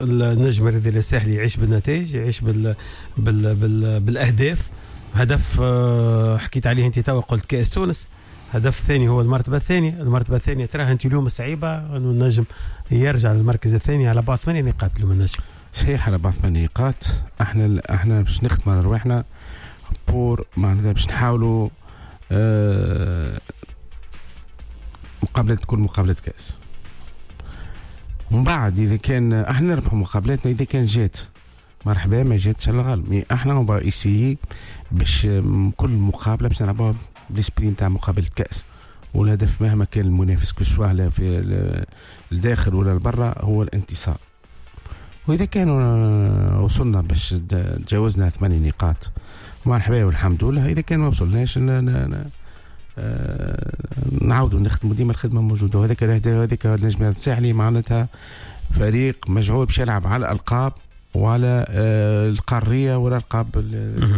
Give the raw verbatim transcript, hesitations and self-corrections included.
النجم الرياضي الساحلي يعيش بالنتائج، يعيش بال... بال... بال... بالاهداف. هدف حكيت عليه انت تو، قلت كاس تونس. هدف الثاني هو المرتبه الثانيه. المرتبه الثانيه تراها انت اليوم صعيبه انه النجم يرجع للمركز الثاني على بعد ثمانية نقاط اليوم النجم. صحيح على بعد ثمانية نقاط. احنا احنا باش نخدموا على رواحنا بور معناتها باش نحاولوا اه مقابله تكون مقابله كاس. ومن بعد اذا كان احنا نربحوا مقابلاتنا، اذا كان جات مرحبا، ما جاتش الغالب. مي احنا نبغى ايسيي باش كل مقابله باش نلعبوها بالسبري نتاع مقابله كاس، والهدف مهما كان المنافس كسوا في الداخل ولا البرا هو الانتصار. واذا كانوا وصلنا باش تجاوزنا ثمانية نقاط مرحبا والحمد لله. اذا كان ما وصلناش نعاودوا نخدموا ديما الخدمه موجوده. وهذاك هذاك النجم الساحلي معناتها فريق مجهول باش يلعب على الالقاب وعلى القاريه ولا القاب